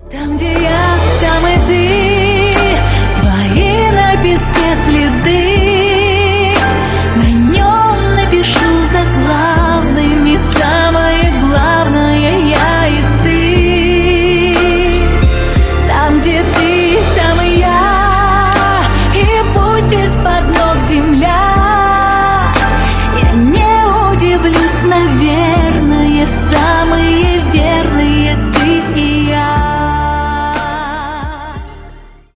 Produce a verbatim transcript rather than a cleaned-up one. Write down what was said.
Там, где я, там и ты, твои на песке следы. На нем напишу заглавными самое главное я и ты. Там, где ты, там и я, и пусть из-под ног земля. Я не удивлюсь, наверное, самые